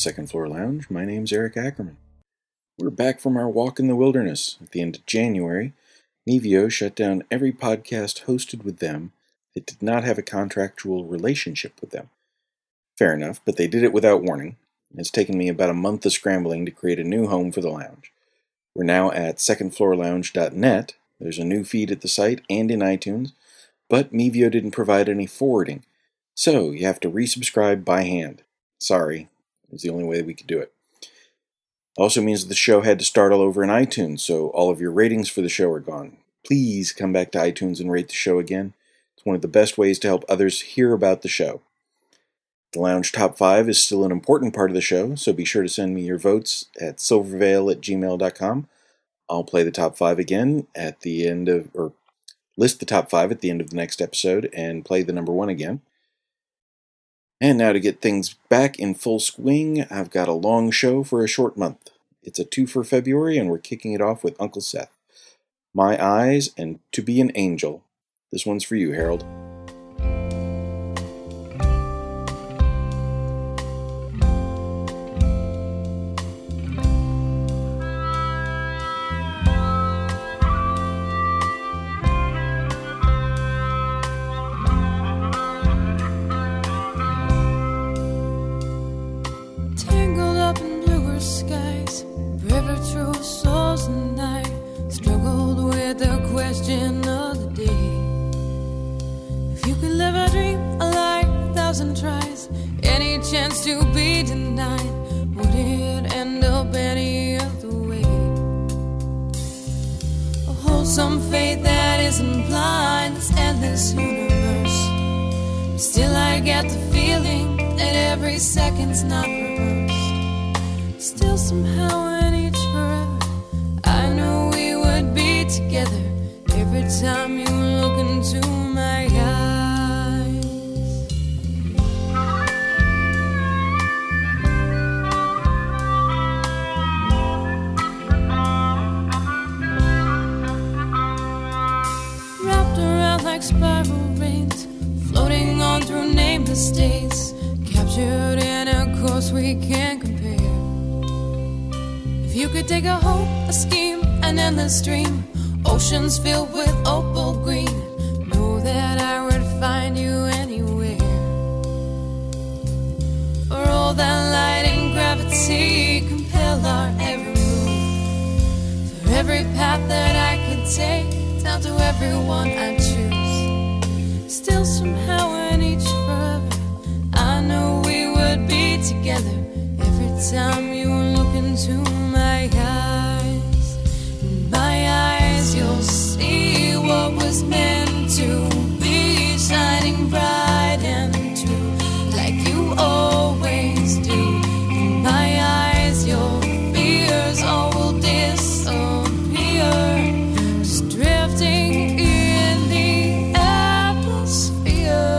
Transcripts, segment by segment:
Second Floor Lounge. My name's Eric Ackerman. We're back from our walk in the wilderness. At the end of January, Mevio shut down every podcast hosted with them that did not have a contractual relationship with them. Fair enough, but they did it without warning. It's taken me about a month of scrambling to create a new home for the lounge. We're now at secondfloorlounge.net. There's a new feed at the site and in iTunes, but Mevio didn't provide any forwarding, so you have to resubscribe by hand. Sorry, it was the only way we could do it. Also means the show had to start all over in iTunes, so all of your ratings for the show are gone. Please come back to iTunes and rate the show again. It's one of the best ways to help others hear about the show. The Lounge Top 5 is still an important part of the show, so be sure to send me your votes at silvervale@gmail.com. I'll play the top 5 again at the end of, or list the top 5 at the end of the next episode and play the number 1 again. And now to get things back in full swing, I've got a long show for a short month. It's a 2 for February, and we're kicking it off with Uncle Seth. My Eyes and To Be an Angel. This one's for you, Harold. Chance to be denied, would it end up any other way? A wholesome faith that isn't blind, this endless universe. Still I get the feeling that every second's not reversed. Still somehow in each forever, I know we would be together. Every time you look into my eyes. Spiral rains, floating on through nameless states, captured in a course we can't compare. If you could take a hope, a scheme, an endless dream, oceans filled with opal green, know that I would find you anywhere. For all that light and gravity compel our every move, for every path that I could take, down to everyone I choose. Still somehow in each forever, I know we would be together. Every time you look into my eyes, in my eyes you'll see what was meant to be, shining bright and true, like you always do. In my eyes your fears all will disappear, just drifting in the atmosphere.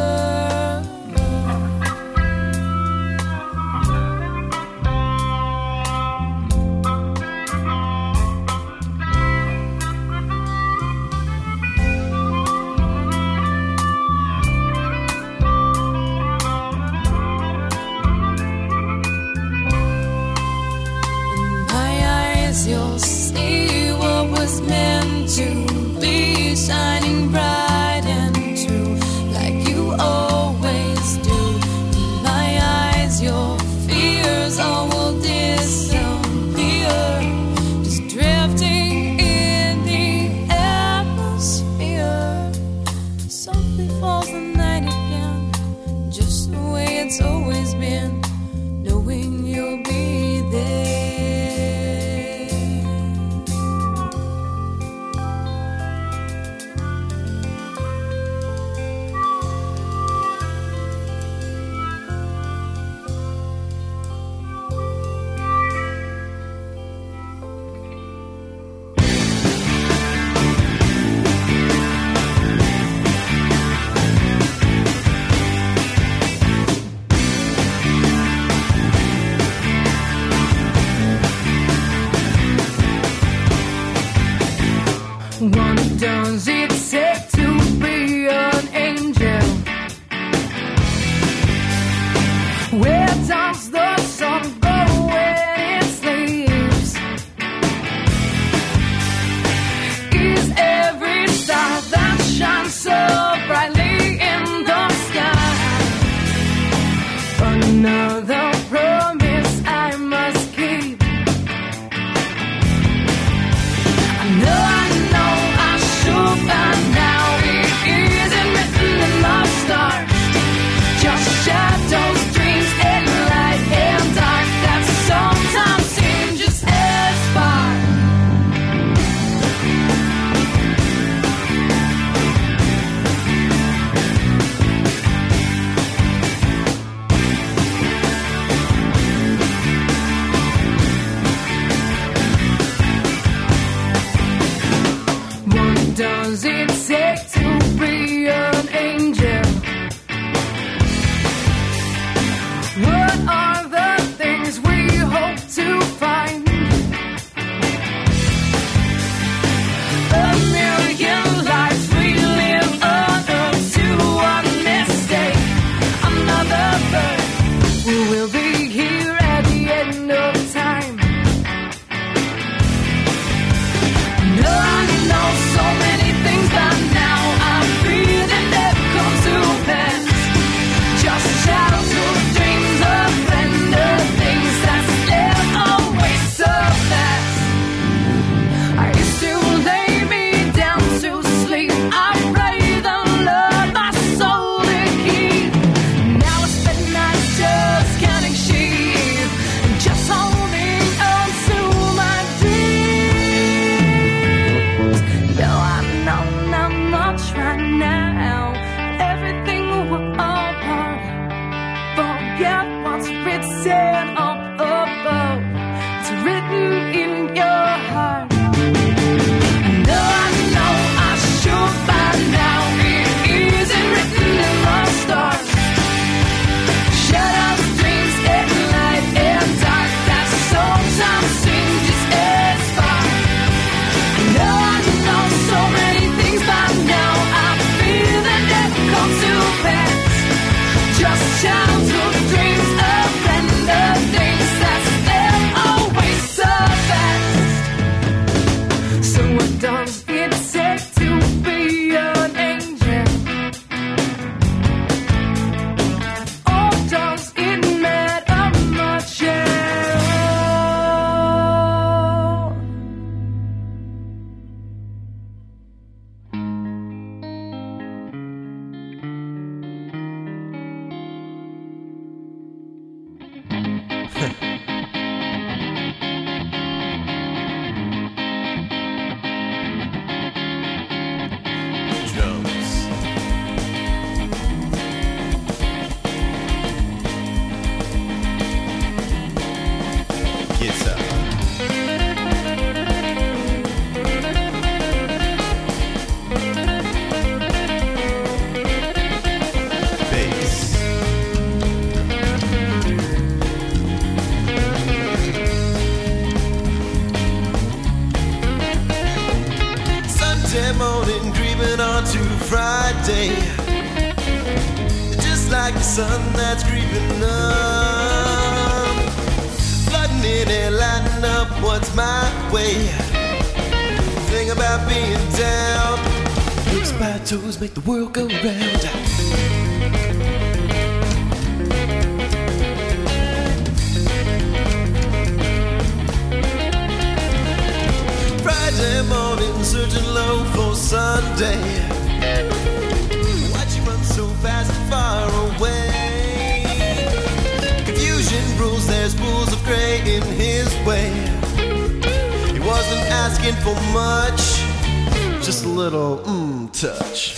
You'll see what was meant to be, shining bright and true, like you always do. In my eyes your fears all will disappear, just drifting in the atmosphere. Softly falls the night again, just the way it's always been, knowing you'll be there. Friday, just like the sun that's creeping up, flooding in and lighting up what's my way. The thing about being down, hips by toes make the world go round. Friday morning, searching low for Sunday. Why'd you run so fast and far away? Confusion rules, there's pools of gray in his way. He wasn't asking for much, just a little touch.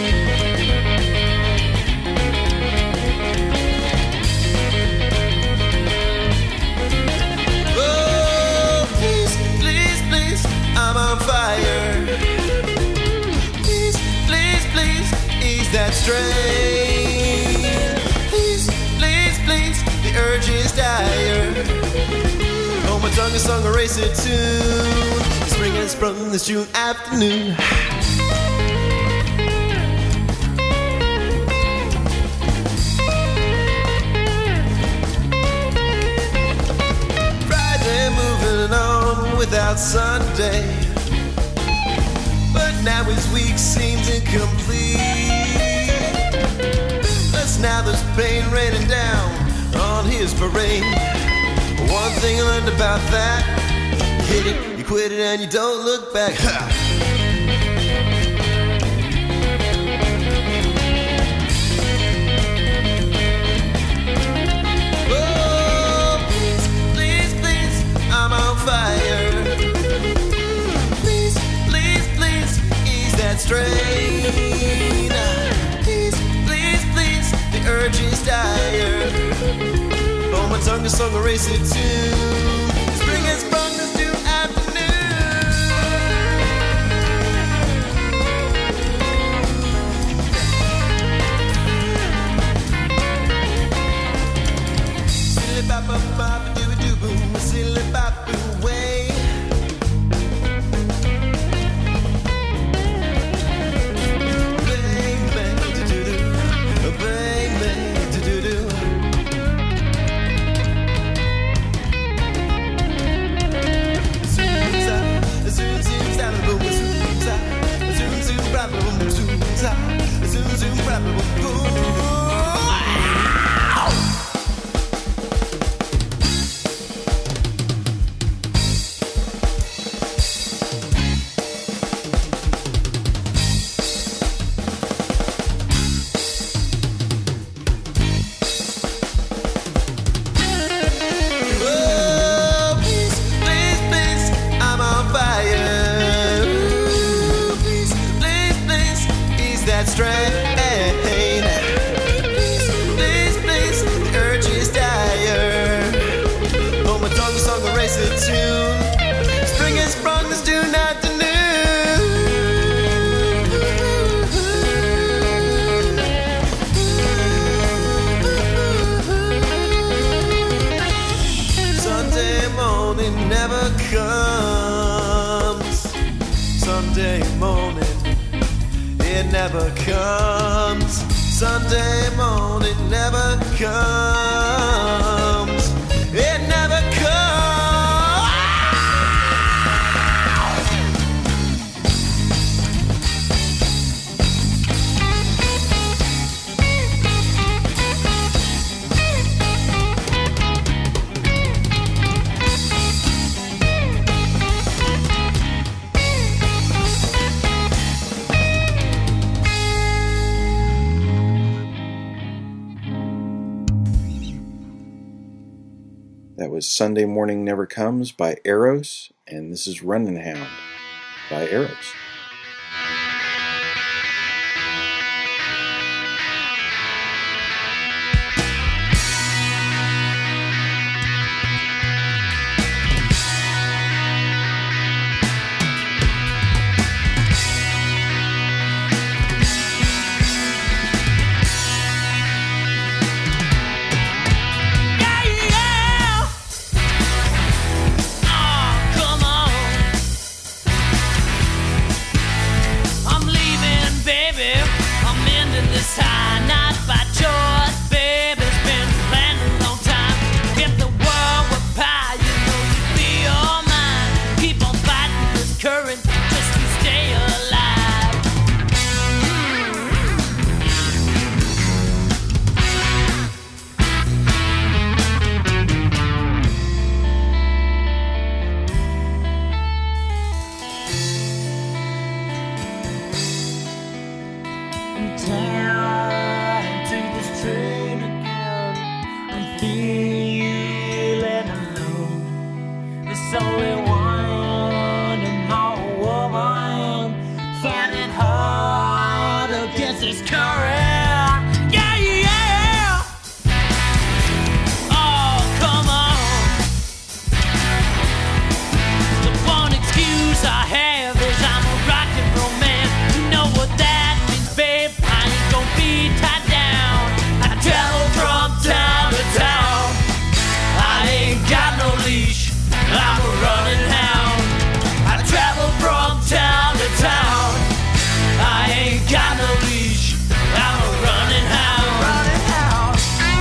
Oh, please, please, please, I'm on fire. Please, please, please, ease that strain. Please, please, please, the urge is dire. Oh, my tongue is sung a racer tune. Spring has sprung this June afternoon. Friday moving on without Sunday, but now his week seems incomplete. Plus now there's pain raining down on his parade. One thing I learned about that: hit it, you quit it, and you don't look back. Ha! Oh, please, please, please, I'm on fire. Please, please, please, ease that strain. Please, please, please, the urge is dire. Oh, my tongue is sung a racy tune. Spring has sprung this June afternoon. Silly bop bop bop doo doo boom, silly bop boo way. Bang bang doo doo doo, bang bang doo doo doo. Never comes. Sunday morning never comes. It never comes. That was Sunday Morning Never Comes by Eros, and this is Runnin' Hound by Eros. Oh, come on. everyone and all woman fighting hard against this current. Yeah, yeah. Oh, come on. The one excuse I have is I'm a rock and roll man. You know what that means, babe? I ain't gonna be tied down. I travel from town to town. I ain't got no leash. I'm a running hound. I travel from town to town. I ain't got no leash. I'm a running hound. Running hound.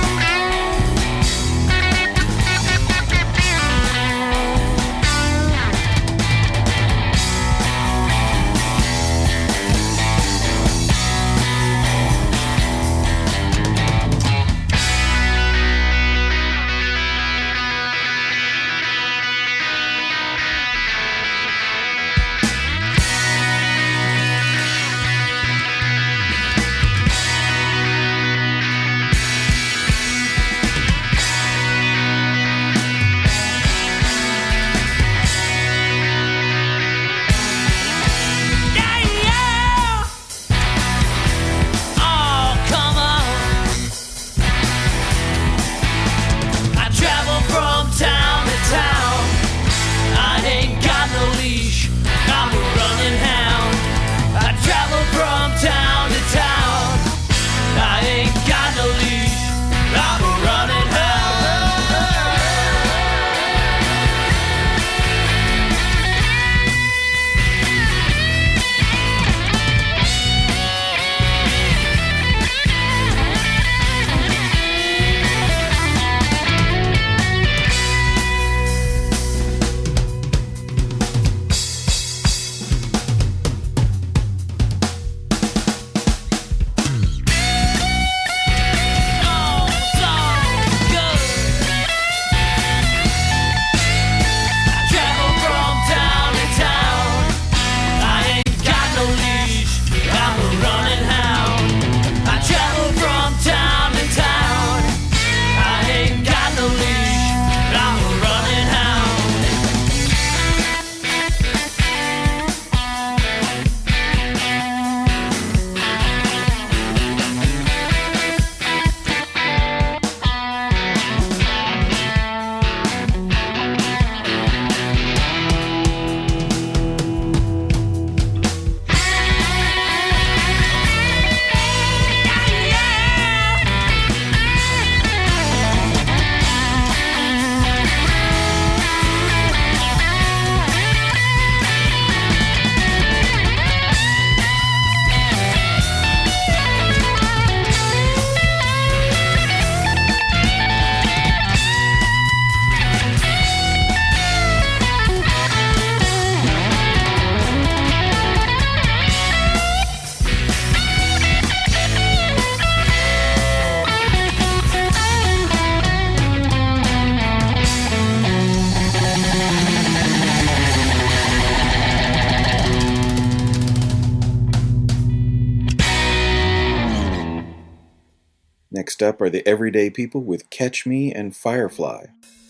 Next up are the Everyday People with Catch Me and Firefly.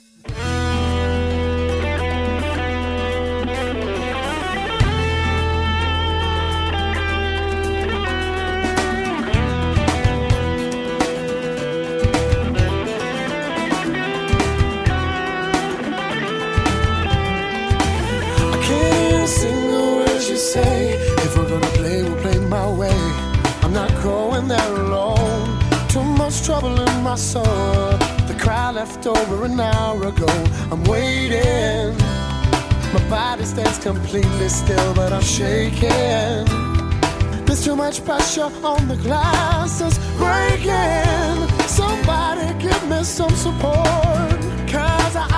Say, if we're gonna play, we'll play my way. I'm not going there alone. Too much trouble in my soul. The cry left over an hour ago. I'm waiting. My body stands completely still, but I'm shaking. There's too much pressure on the glass, it's breaking. Somebody give me some support, 'cause I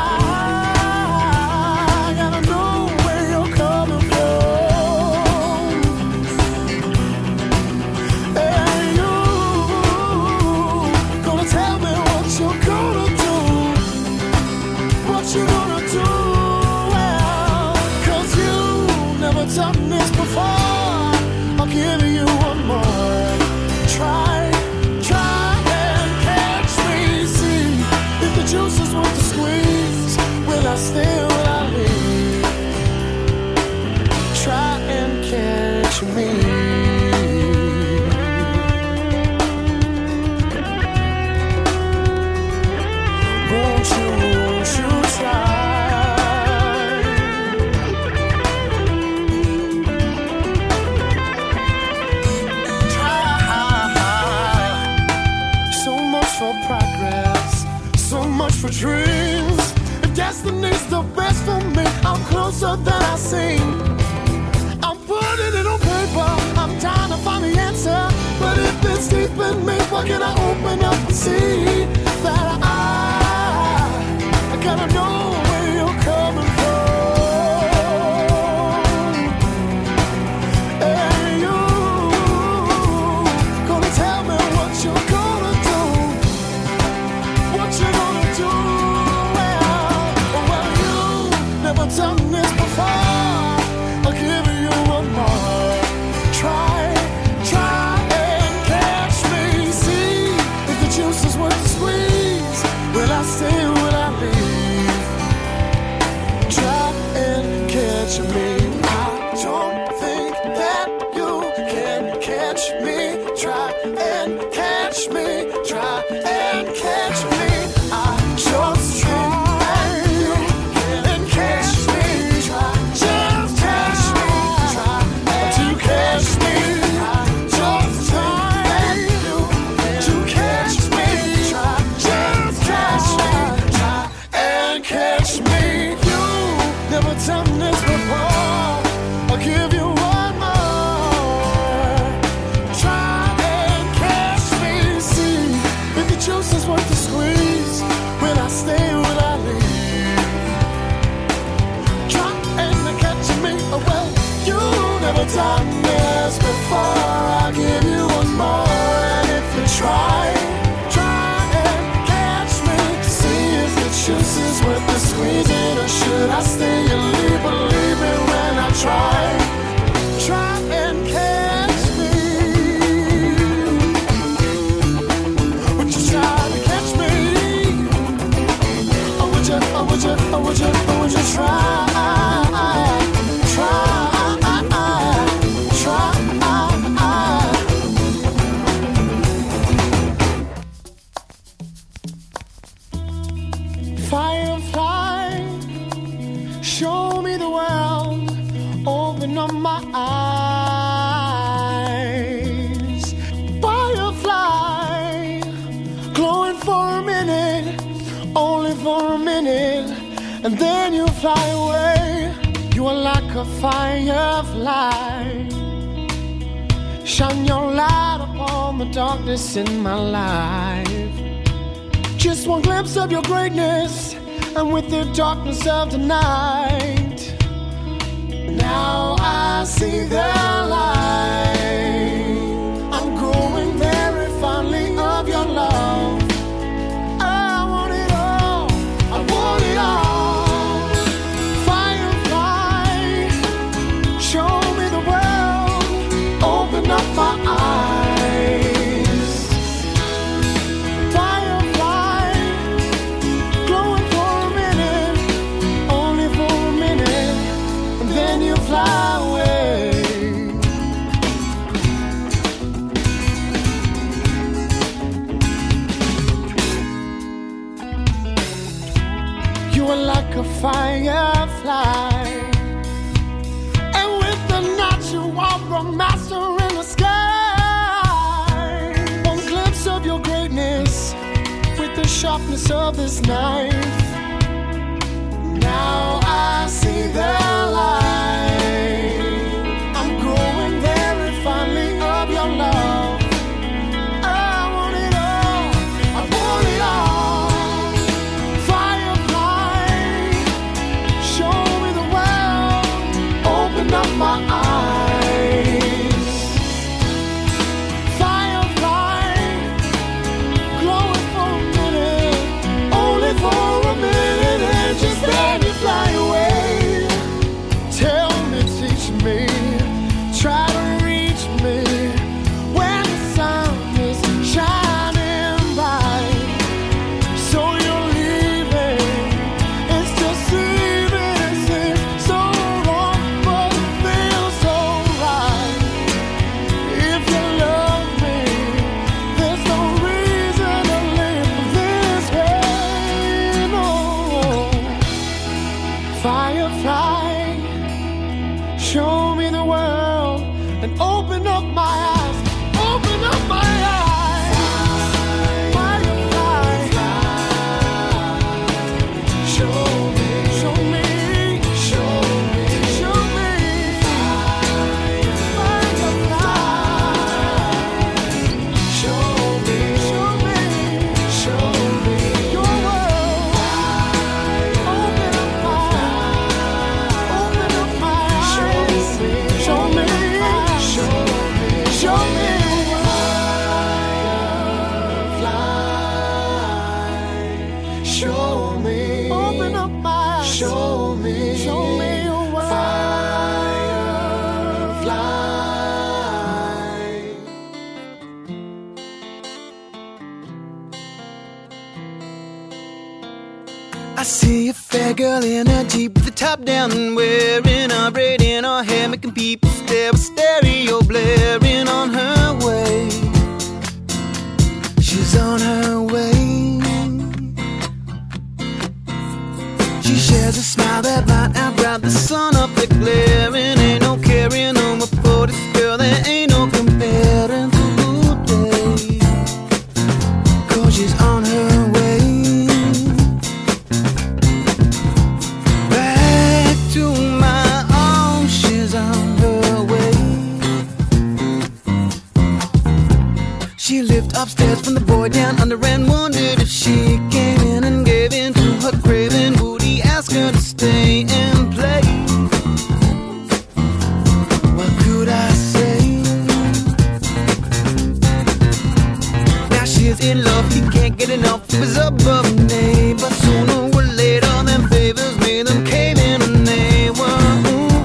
gotta know where you're coming from. Done this before, I'll give you one more try and catch me. See if the juice is worth the squeeze. Will I stay or will I leave? dreams. If destiny's the best for me, I'm closer than I seem. I'm putting it on paper, I'm trying to find the answer. But if it's deep in me, what can I open up and see? That I gotta know where you're coming from. And you gonna tell me what you're gonna do. What you gonna do? Well, you never done this before. I'll give you one more try and catch me. See if the juice is worth the squeeze. Will I stay or will I leave? Try and catch me. I don't think that you can catch me. Try and catch me. Try and catch me. I just think that you can catch me. Try, just catch me. Try to catch me. I just think that you to catch me. Try, just catch me. Try and catch me. You never done this before. I'll give you one more. Try and catch me. See if the juice is worth the squeeze. Will I stay or will I leave? Try and catch me. Oh, well, you never done this before. I'll give you one more. And if you try and catch me. See if the juice is worth the squeezing. Or should I stay and leave? Believe me when I try and catch me. Would you try to catch me? Or would you try? Firefly, show me the world, open up my eyes. Firefly, glowing for a minute, only for a minute, and then you fly away. You are like a firefly. Shine your light upon the darkness in my life. Just one glimpse of your greatness, and with the darkness of the night, now I see the light. I'm growing very fondly of your love. I want it all, I want it all. Firefly, show me the world, open up my eyes. Firefly, glowing for a minute, only for a minute, and then you fly away. You are like a firefly, and with the night you are a master in the sky. One glimpse of your greatness, with the sharpness of this knife, now I see the light. I'm growing very fondly of your love. I want it all, I want it all. Firefly, show me the world, open up my eyes. Firefly, glowing for a minute, only for a minute, and just then you fly away. Tell me, teach me, try to reach me when the sun is shining bright. So you're leaving, it's deceiving, it seems so wrong, but it feels so right. If you love me, there's no reason to live this way, no. Firefly, show me the world and open up my eyes, open up my eyes. Firefly, girl in a Jeep with the top down and wearing a braid in her hair, making people stare with stereo blaring on her way. She's on her way. She shares a smile that might outright the sun up there glaring. Ain't no carrying on for this girl, there ain't no comparing to today. Cause she's on her way. Back to my arms, she's on her way. She lived upstairs from the boy down under and wondered if she came in and gave in to her craving. Would he ask her to stay and play? What could I say? Now she's in love, he can't get enough of his above name. But sooner or later, them favors made them cave in and they were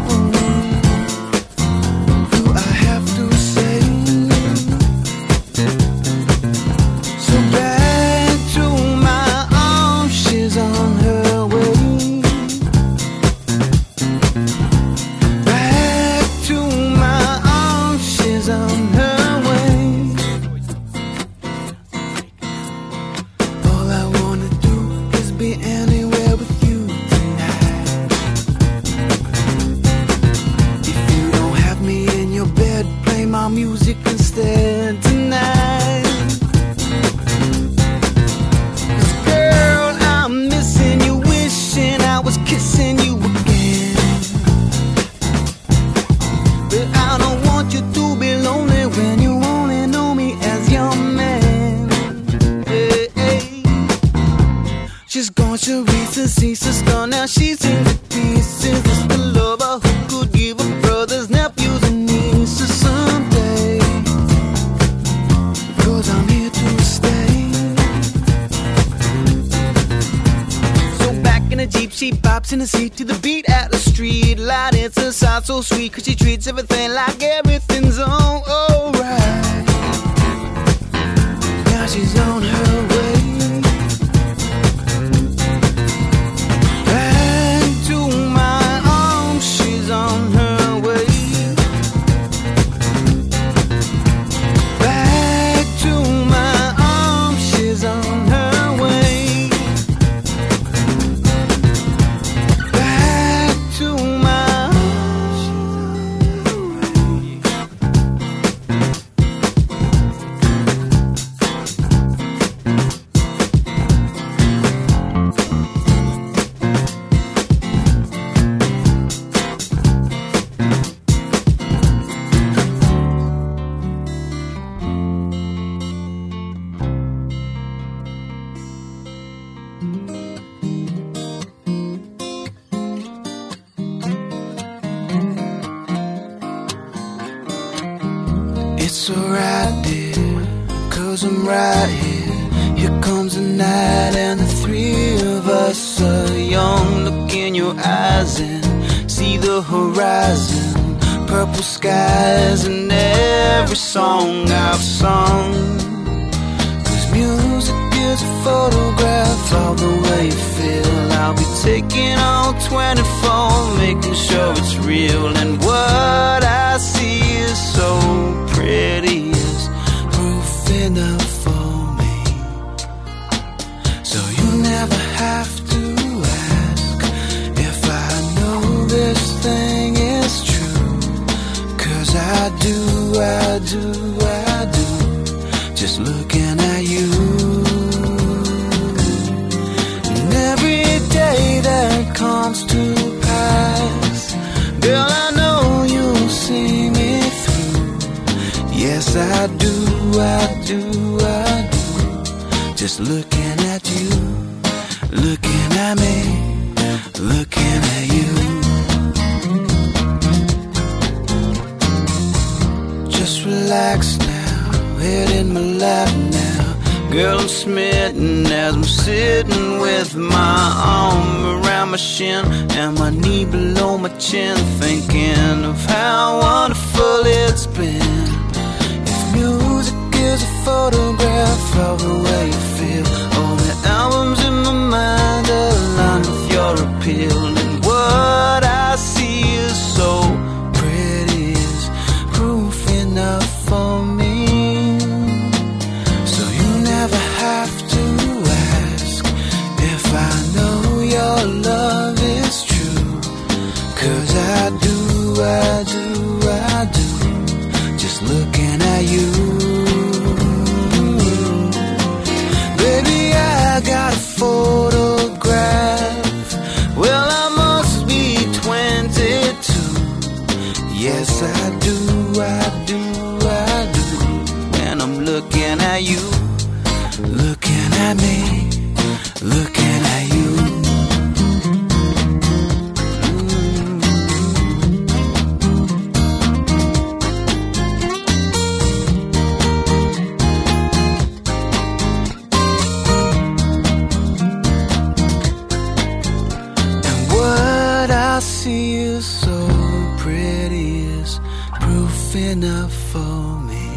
who I have to say. So back to my arms, she's on her way. Back to my arms, she's on her way. All I wanna do is be anywhere with you tonight. If you don't have me in your bed, play my music instead tonight. 'Cause girl, I'm missing you, wishing I was kissing you again. But I don't want you to be lonely when you only know me as your man. Hey, hey. She's gone, Charissa, Cecil Star, now she's in the pieces. It's the lover who could give her brothers, nephews, and nieces someday. 'Cause I'm here to stay. So back in the Jeep, she bops in the seat to the beat at the street light. It's a side so sweet, 'cause she treats everything like everything's alright. Now she's on her way. Back to my arms, she's on her way. Back to my arms, she's on her way. Back to my arms, she's on It's alright, dear, 'cause I'm right here. Here comes the night and the three of us are young. Look in your eyes and see the horizon. Purple skies and every song I've sung. 'Cause music is a photograph of the way you feel. I'll be taking all 24, making sure it's real. And what I see is so pretty, is proof enough for me. So you never have to ask if I know this thing is true. 'Cause I do, I do, I do. Just looking at you. And every day that comes to pass, girl, I know you'll see me through. Yes, I do, I do, I do. Just looking at you, looking at me, looking at you. Just relax now, head in my lap now. Girl, I'm smitten as I'm sitting with my arm around my shin and my knee below my chin, thinking of how wonderful it's been. If music is a photograph of the way you feel, all the albums in my mind align with your appeal. I do, just looking at you. Baby, I got a photograph. Well, I must be 22. Yes, I do. When I'm looking at you, looking at me, looking at you. I see you so pretty is proof enough for me.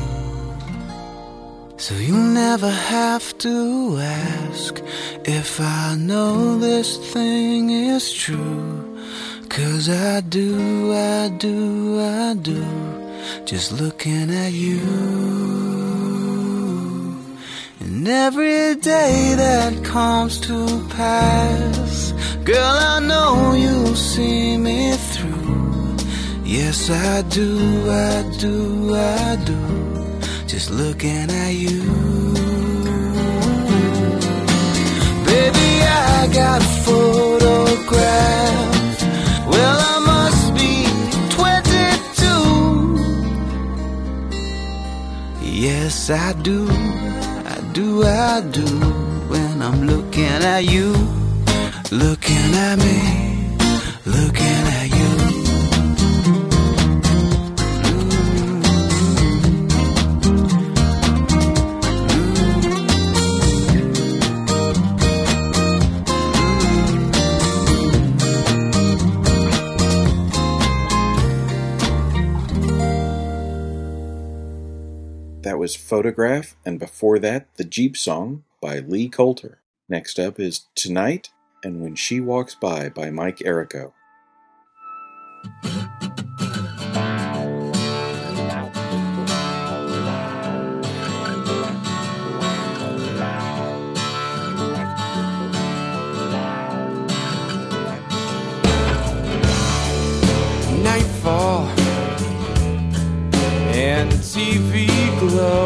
So you never have to ask if I know this thing is true. 'Cause I do, just looking at you. And every day that comes to pass, girl, I know you'll see me through. Yes, I do, just looking at you. Baby, I got a photograph. Well, I must be 22. Yes, I do, when I'm looking at you. Looking at me, looking at you. That was Photograph, and before that, The Jeep Song by Lee Coulter. Next up is Tonight and When She Walks By Mike Errico. Nightfall and TV glow.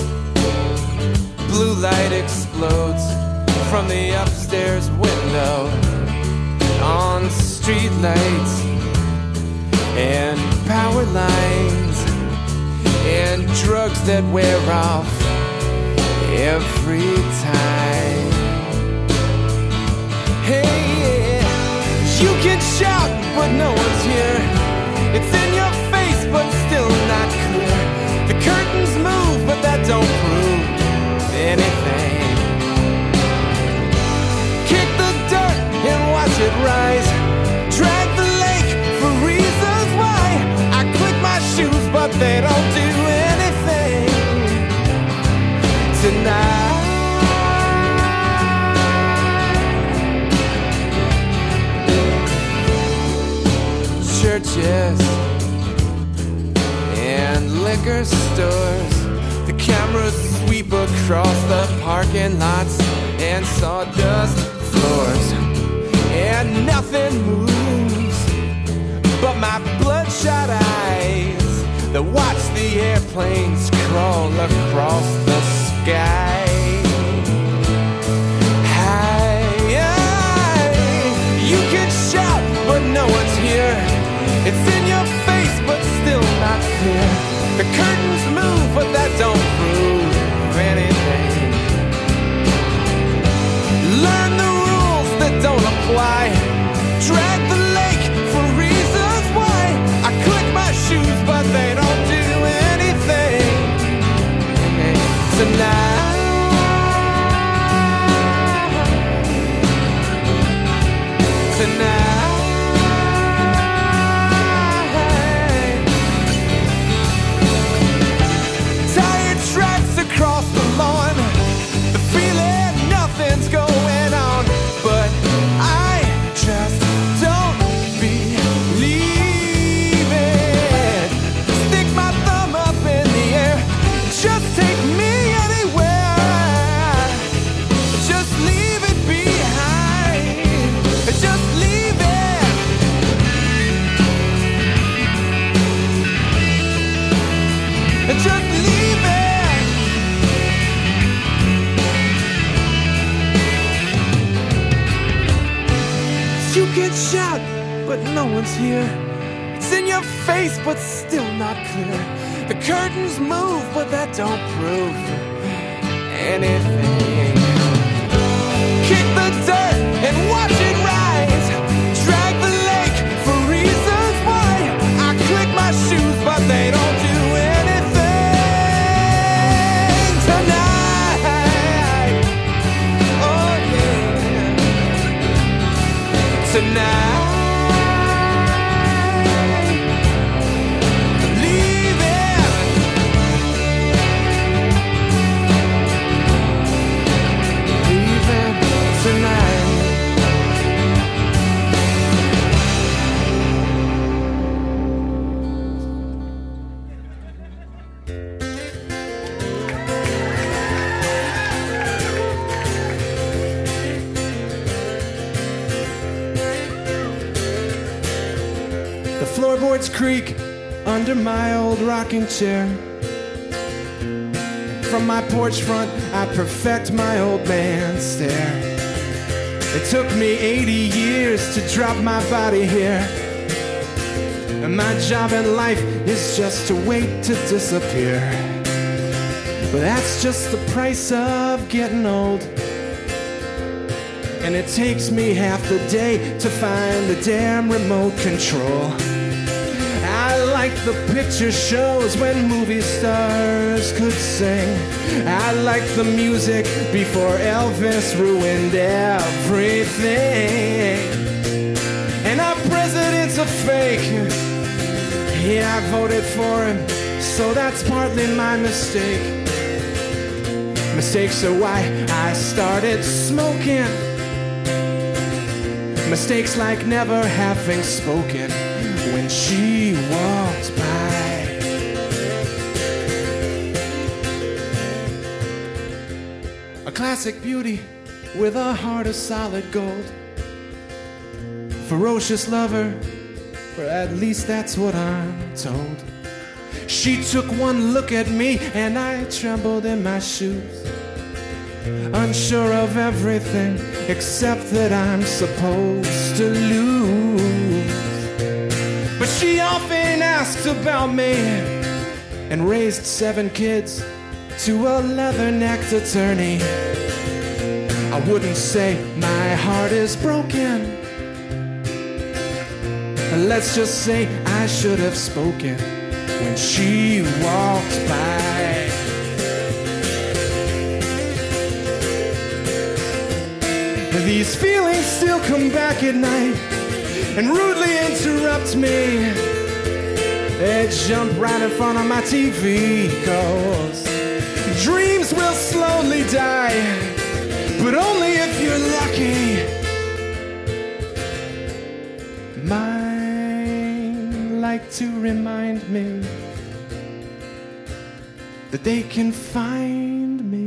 Blue light explodes from the upstairs window on street lights and power lines and drugs that wear off every time. Hey, you can shout, but no one's here. It's in your face, but still not clear. The curtains move, but that don't prove anything. And watch it rise. Drag the lake for reasons why. I click my shoes, but they don't do anything tonight. Churches and liquor stores. The cameras sweep across the parking lots and sawdust floors. And nothing moves but my bloodshot eyes that watch the airplanes crawl across the sky. High, you can shout, but no one's here. It's in your face, but still not clear. The curtains move, but that don't prove anything. Learn the rules that don't apply. Drag the lake for reasons why. I click my shoes, but they don't do anything tonight. just leave it. You can shout, but no one's here. It's in your face, but still not clear. The curtains move, but that don't prove anything. Kick the dirt and watch it rise. Drag the lake for reasons why. I click my shoes, but they don't do anything tonight. Oh yeah, tonight. Floorboards creak under my old rocking chair. From my porch front, I perfect my old man stare. It took me 80 years to drop my body here, and my job in life is just to wait to disappear. But that's just the price of getting old. And it takes me half the day to find the damn remote control. I like the picture shows when movie stars could sing. I like the music before Elvis ruined everything. And our president's a fake. Yeah, I voted for him, so that's partly my mistake. Mistakes are why I started smoking. Mistakes like never having spoken when she walked by. A classic beauty with a heart of solid gold. Ferocious lover, or at least that's what I'm told. She took one look at me and I trembled in my shoes, unsure of everything except that I'm supposed to lose. But she often asked about me and raised 7 kids to a leather-necked attorney. I wouldn't say my heart is broken. Let's just say I should have spoken when she walked by. These feelings still come back at night and rudely interrupt me. They jump right in front of my TV, 'cause dreams will slowly die, but only if you're lucky. Mine like to remind me that they can find me.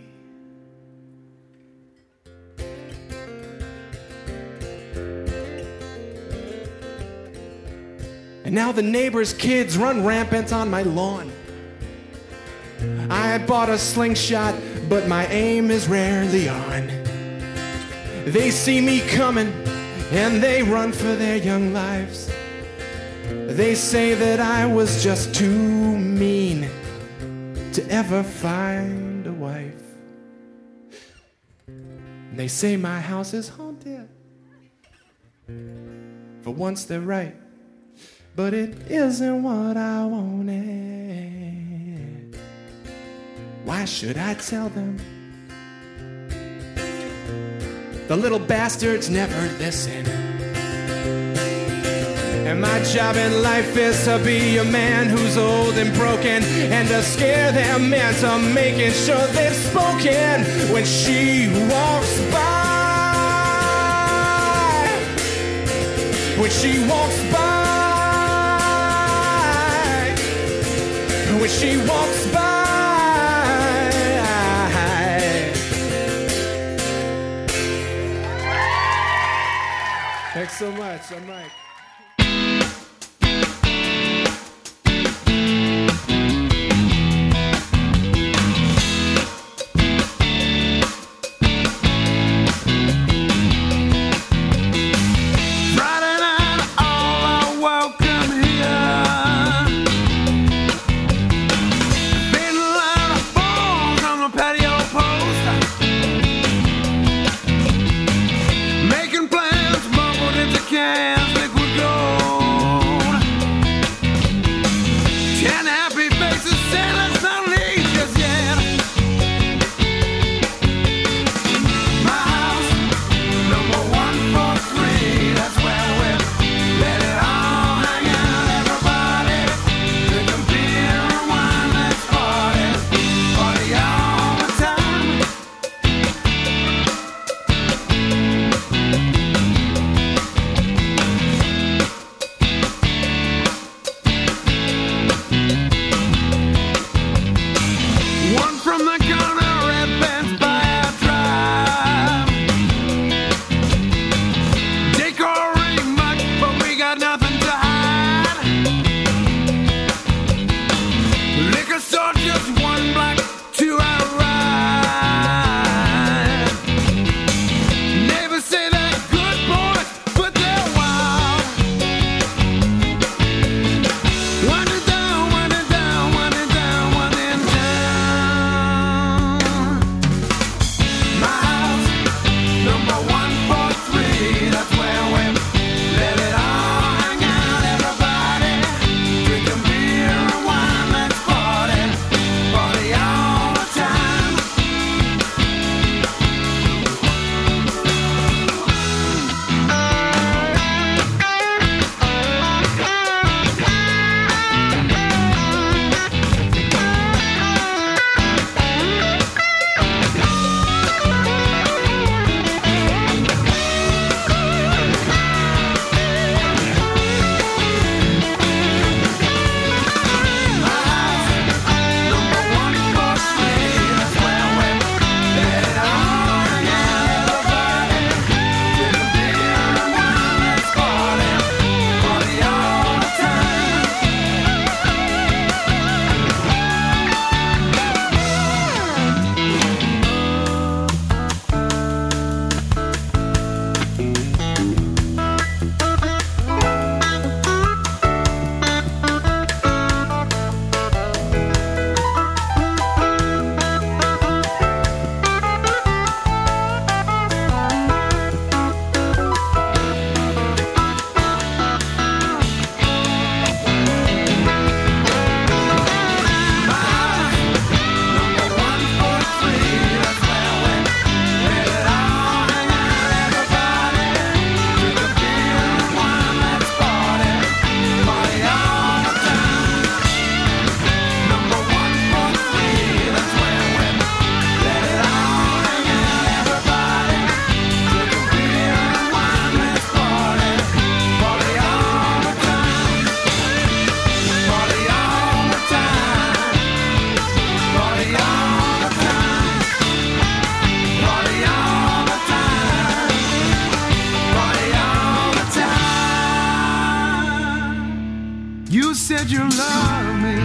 And now the neighbors' kids run rampant on my lawn. I bought a slingshot, but my aim is rarely on. They see me coming, and they run for their young lives. They say that I was just too mean to ever find a wife. And they say my house is haunted. For once they're right, but it isn't what I wanted. Why should I tell them? The little bastards never listen. And my job in life is to be a man who's old and broken, and to scare them into making sure they've spoken when she walks by. When she walks by. When she walks by. Thanks so much. I'm Mike. You said you love me.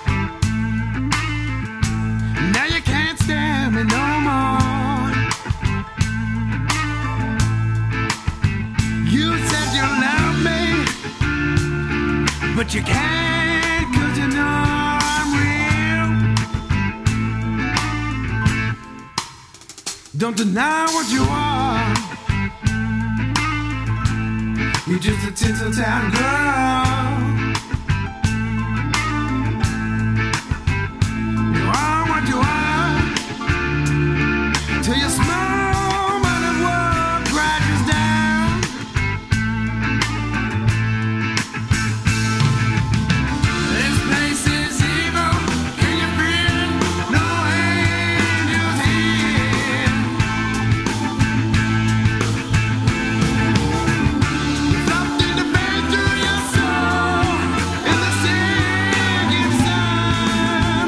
Now you can't stand me no more. You said you love me, but you can't 'cause you know I'm real. Don't deny what you are. You're just a Tinseltown girl. You are what you are, till your small amount of work crashes down. This place is evil, can you feel it? No angels here. Something to pain through your soul in the sinking sun.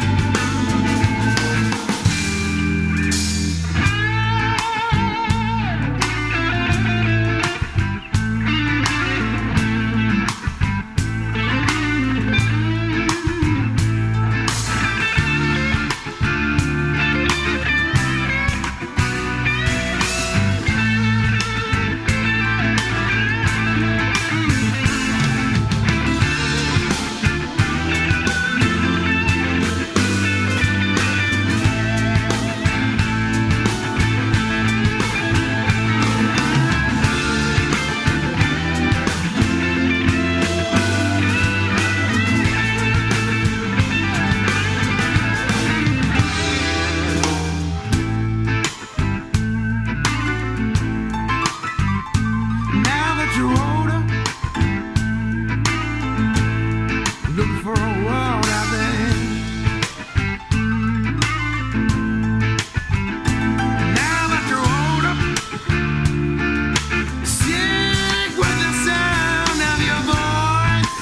Now that you're older, look for a world out there. Now that you're older, sing with the sound of your voice.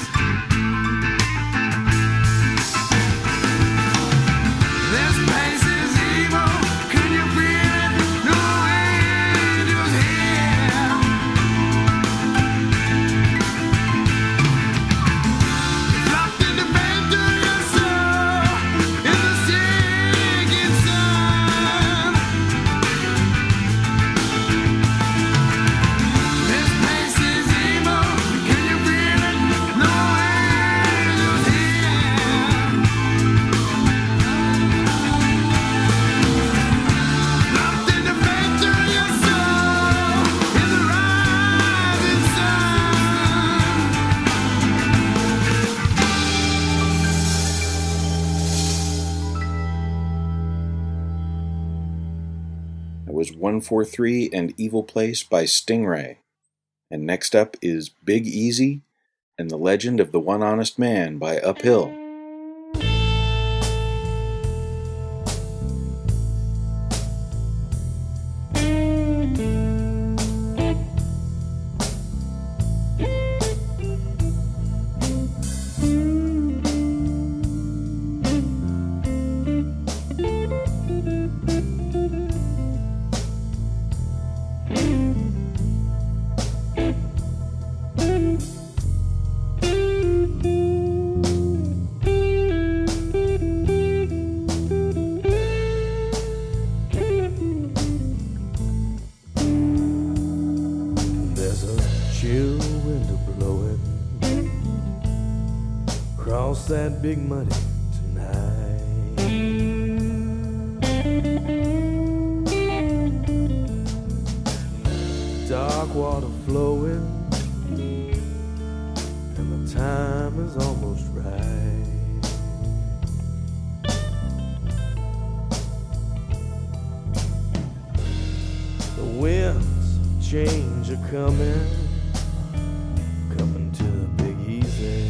This place is evil, can you feel it? No angels here. Locked in the pain through your soul in the sinking sun. This place is evil, can you feel it? No angels here. Locked in the pain through your soul in the rising sun. That was 143 and Evil Place by Stingray. And next up is Big Easy and The Legend of the One Honest Man by Uphill. There's a chill wind blowing across that big money tonight. Dark water flowing, and the time is almost right. The winds of change are coming to the Big Easy.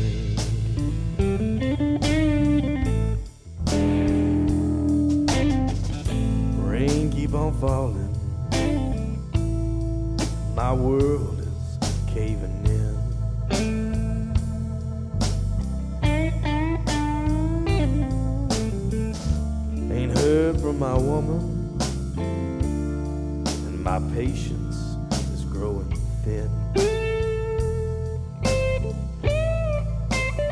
Rain keep on falling, my world is caving in. Ain't heard from my woman, and my patience is growing thin.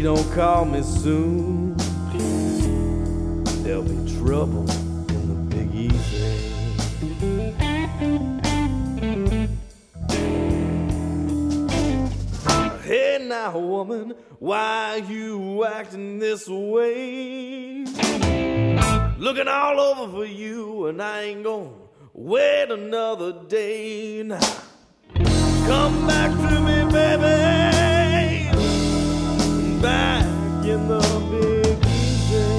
you don't call me soon, there'll be trouble in the Big Easy. Hey now, woman, why you acting this way? Looking all over for you, and I ain't gonna wait another day. Now, come back to me, baby, back in the Big Easy.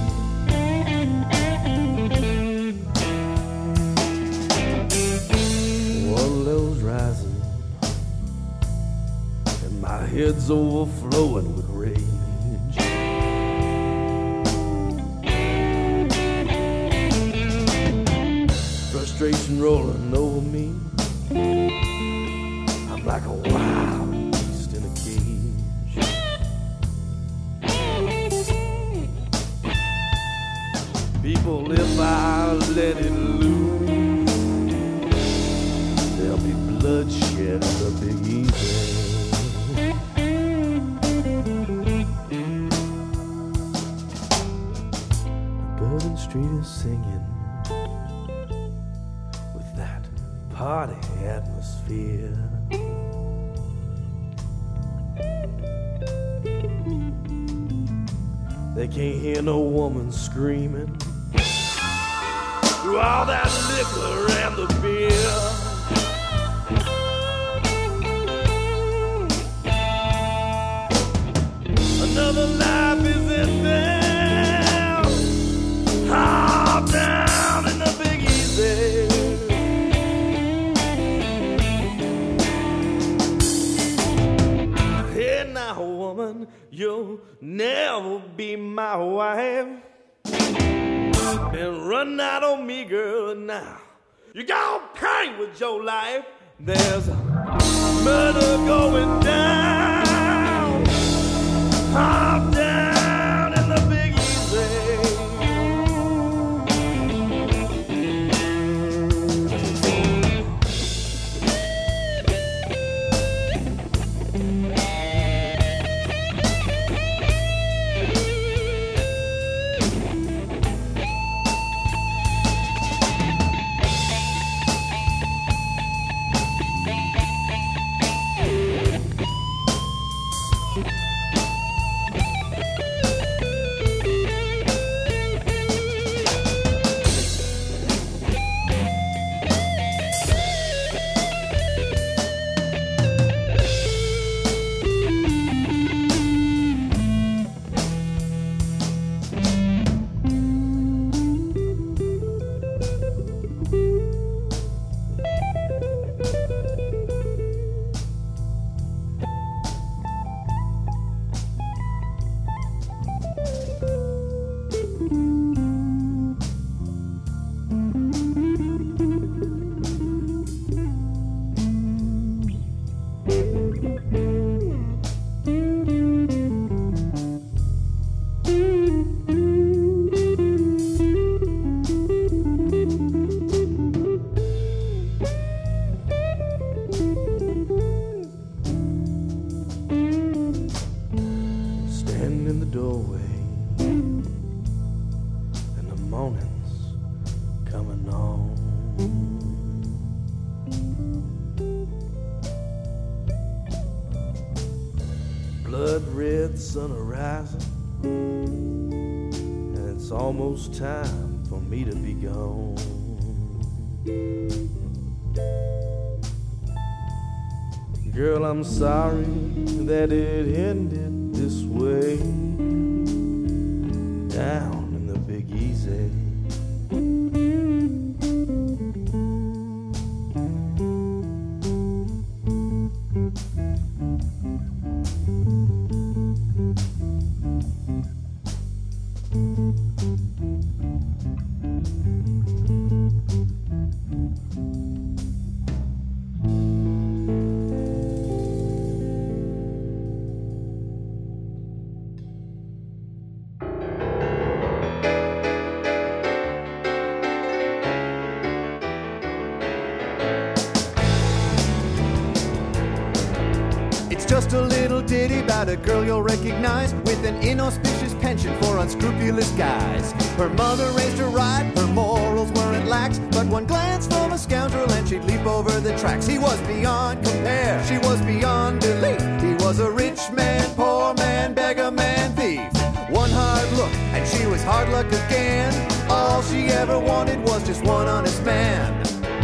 Waterlow's rising, and my head's overflowing with rage. Frustration rolling over me. I'm like a wild beast in a cage. People, if I let it loose, there'll be bloodshed in the Big Easy. Bourbon Street is singing with that party atmosphere. They can't hear no woman screaming through all that liquor and the beer. Another life is in there, hard down in the Big Easy. Hey now, woman, you'll never be my wife. Been running out on me, girl, now you gon' pay with your life. There's a murder going down, hard down in the Big Easy. Almost time for me to be gone. Girl, I'm sorry that it ended this way. Down in the Big Easy. It's just a little ditty about a girl you'll recognize with an inauspicious penchant for unscrupulous guys. Her mother raised her right, her morals weren't lax, but one glance from a scoundrel and she'd leap over the tracks. He was beyond compare, she was beyond belief. He was a rich man, poor man, beggar man, thief. One hard look and she was hard luck again. All she ever wanted was just one honest man.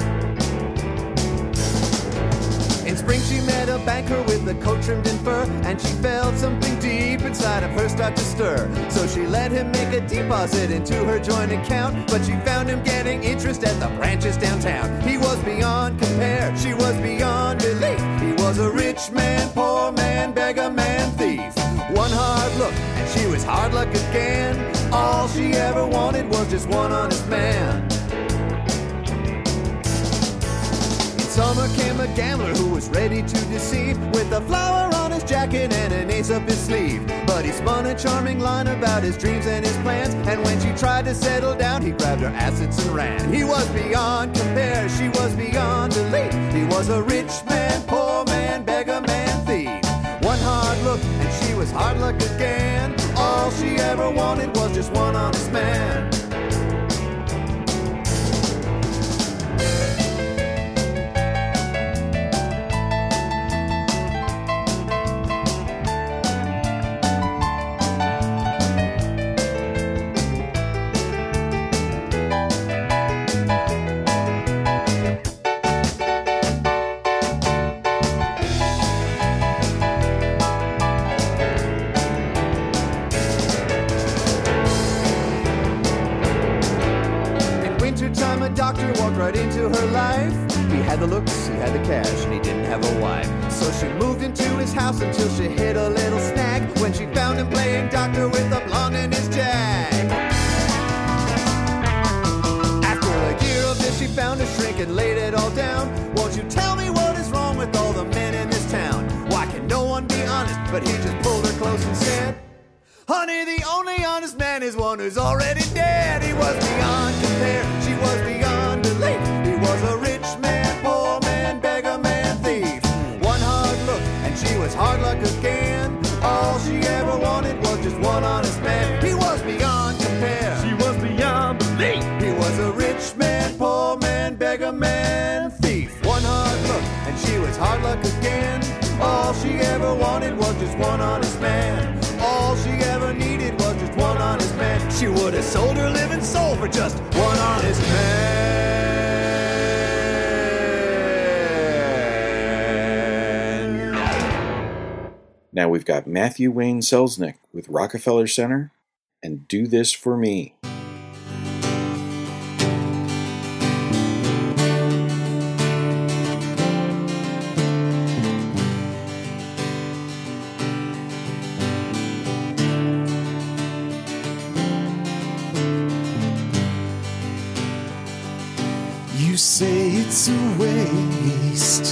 In spring she met a banker with a coat trimmed in fur, and she felt something deep inside of her start to stir. So she let him make a deposit into her joint account, but she found him getting interest at the branches downtown. He was beyond compare, she was beyond belief. He was a rich man, poor man, beggar man, thief. One hard look and she was hard luck again. All she ever wanted was just one honest man. Summer came a gambler who was ready to deceive, with a flower on his jacket and an ace up his sleeve. But he spun a charming line about his dreams and his plans, and when she tried to settle down, he grabbed her assets and ran. He was beyond compare, she was beyond belief. He was a rich man, poor man, beggar man, thief. One hard look and she was hard luck again. All she ever wanted was just one honest man. Doctor walked right into her life. He had the looks, he had the cash, and he didn't have a wife. So she moved into his house until she hit a little snag, when she found him playing doctor with a blonde in his jag. After a year of this, she found a shrink and laid it all down. Won't you tell me what is wrong with all the men in this town? Why can no one be honest? But he just pulled her close and said, honey, the only honest man is one who's already dead. He was beyond compare, she was beyond belief. He was a rich man, poor man, beggar man, thief. One hard look and she was hard luck again. All she ever wanted was just one honest man. He was beyond compare, she was beyond belief. He was a rich man, poor man, beggar man, thief. One hard look and she was hard luck again. All she ever wanted was just one honest man. All she ever needed was just one honest man. She would have sold her living soul for just one honest man. Now we've got Matthew Wayne Selznick with Rockefeller Center and Do This For Me. You say it's a waste,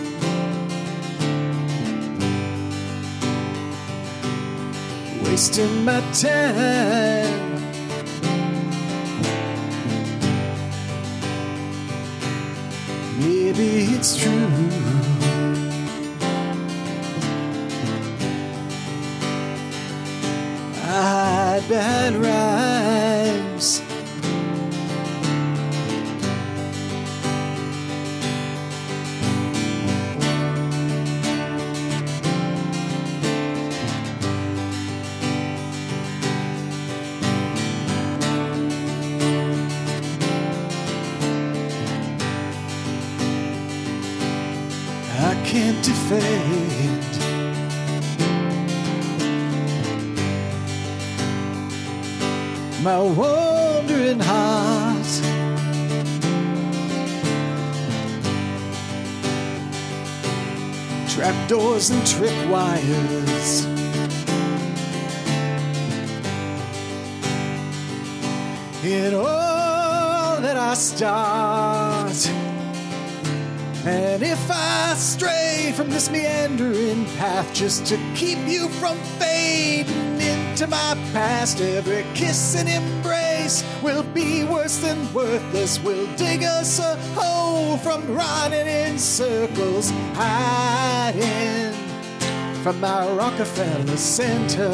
wasting my time. Maybe it's true. I hide behind rhymes. I can't defend my wandering heart. Trapdoors and tripwires, in all that I start. And if I stray from this meandering path just to keep you from fading into my past, every kiss and embrace will be worse than worthless. Will dig us a hole from running in circles, hiding from my Rockefeller Center.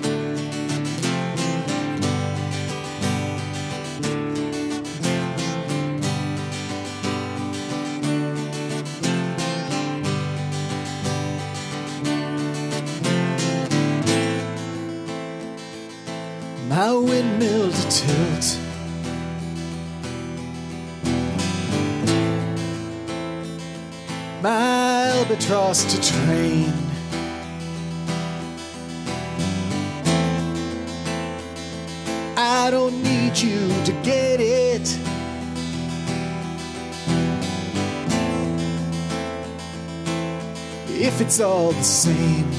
My windmill to tilt, my albatross to train, I don't need you to get it. If it's all the same.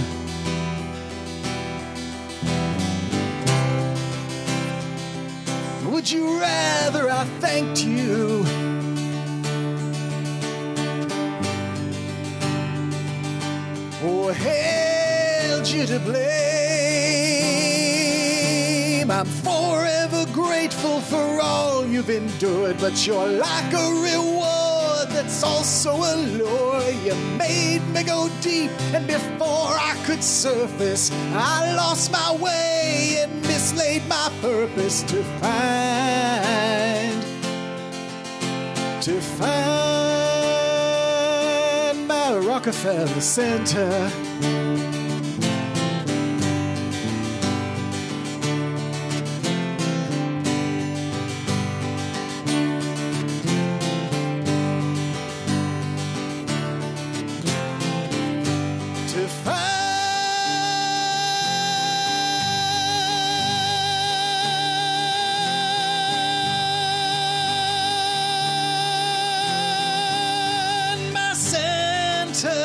Would you rather I thanked you? Or held you to blame? I'm forever grateful for all you've endured, but you're like a reward that's also a lure. You made me go deep, and before I could surface, I lost my way and mislaid my purpose to find my Rockefeller Center. To find my center.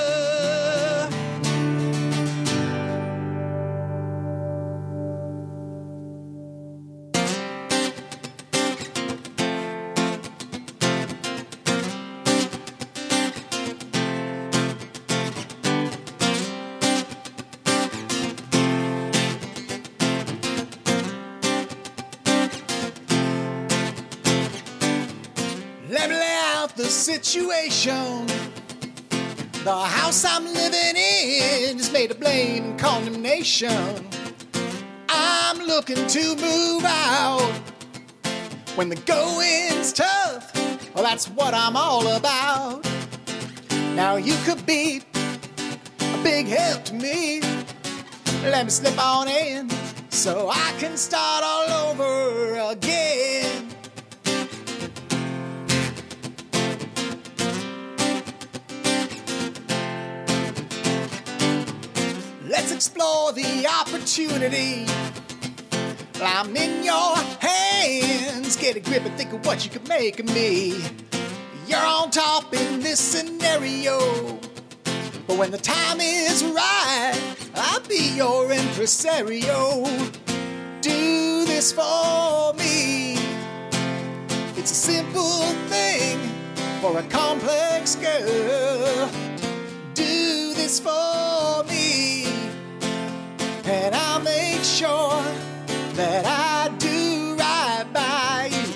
Let me lay out the situation. The house I'm living in is made of blame and condemnation. I'm looking to move out when the going's tough. Well, that's what I'm all about. Now you could be a big help to me. Let me slip on in so I can start all over again. Let's explore the opportunity. I'm in your hands. Get a grip and think of what you could make of me. You're on top in this scenario, but when the time is right, I'll be your impresario. Do this for me. It's a simple thing for a complex girl. Do this for me, and I'll make sure that I do right by you.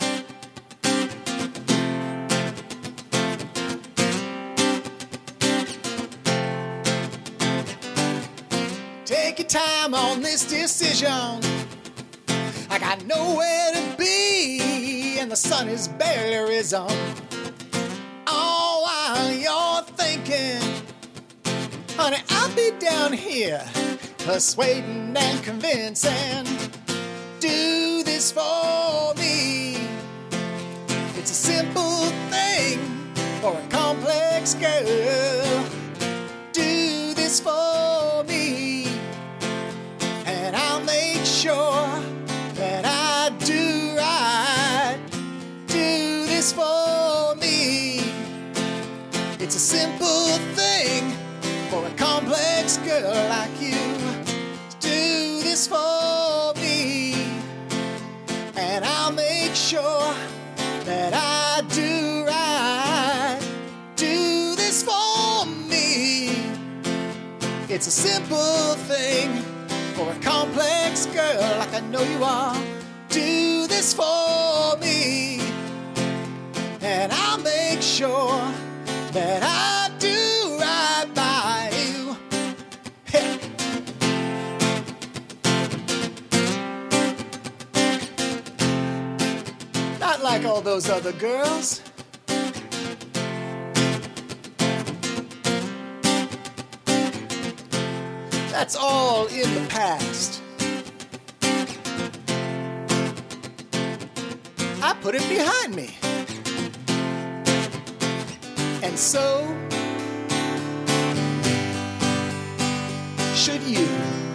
Take your time on this decision. I got nowhere to be, and the sun is barely risen. All while you're thinking, honey, I'll be down here persuading and convincing. Do this for me. It's a simple thing for a complex girl. Do this for me, and I'll make sure that I do right. Do this for me. It's a simple thing for a complex girl like you. Do this for me, and I'll make sure that I do right. Do this for me. It's a simple thing for a complex girl like I know you are. Do this for me, and I'll make sure that I do right by you. like all those other girls. That's all in the past. I put it behind me. And so should you.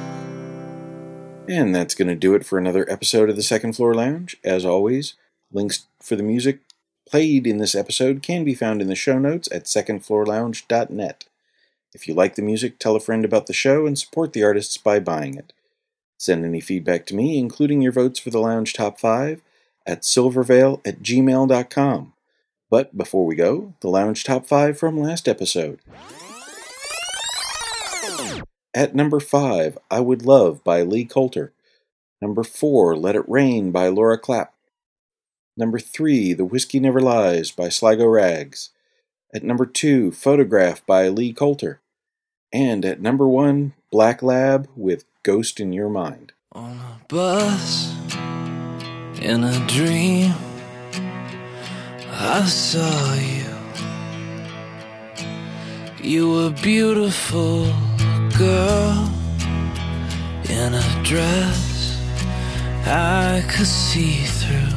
And that's going to do it for another episode of the Second Floor Lounge. As always, links for the music played in this episode can be found in the show notes at secondfloorlounge.net. If you like the music, tell a friend about the show and support the artists by buying it. Send any feedback to me, including your votes for the Lounge Top 5, at silvervale@gmail.com. But before we go, the Lounge Top 5 from last episode. At number 5, I Would Love by Lee Coulter. Number 4, Let It Rain by Laura Clapp. Number 3, The Whiskey Never Lies by Sligo Rags. At number 2, Photograph by Lee Coulter. And at number 1, Black Lab with Ghost in Your Mind. On a bus, in a dream, I saw you. You were beautiful, girl, in a dress I could see through.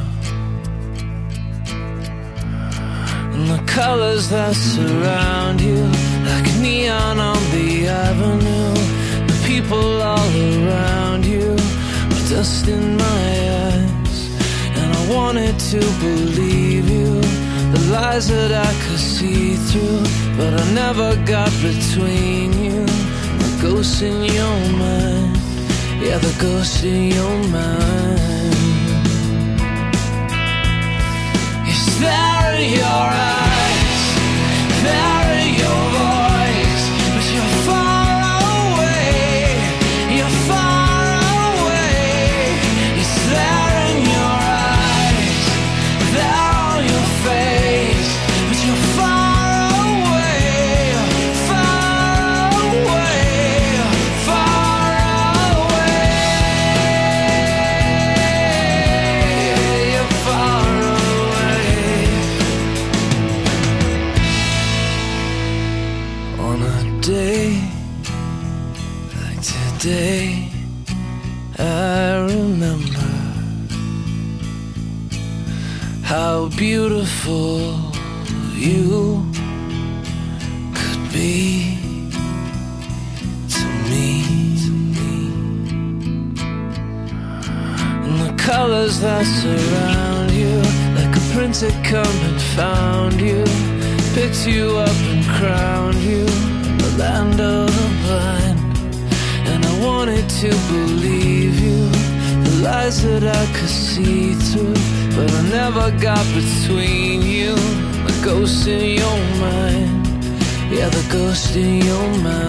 And the colors that surround you, like neon on the avenue. The people all around you were dust in my eyes. And I wanted to believe you, the lies that I could see through. But I never got between you. The ghost in your mind, yeah, the ghost in your mind. Is there in your eyes, there in your voice, but you're far away, you're far away. It's there in your eyes, there on your face, but you're far away, far away, far away. You're far away. On a day like today, I remember how beautiful you could be to me. And the colors that surround you, like a prince had come and found you, picked you up and crowned you in the land of the blind. And I wanted to believe you, the lies that I could see through. But I never got between you, the ghost in your mind, yeah, the ghost in your mind.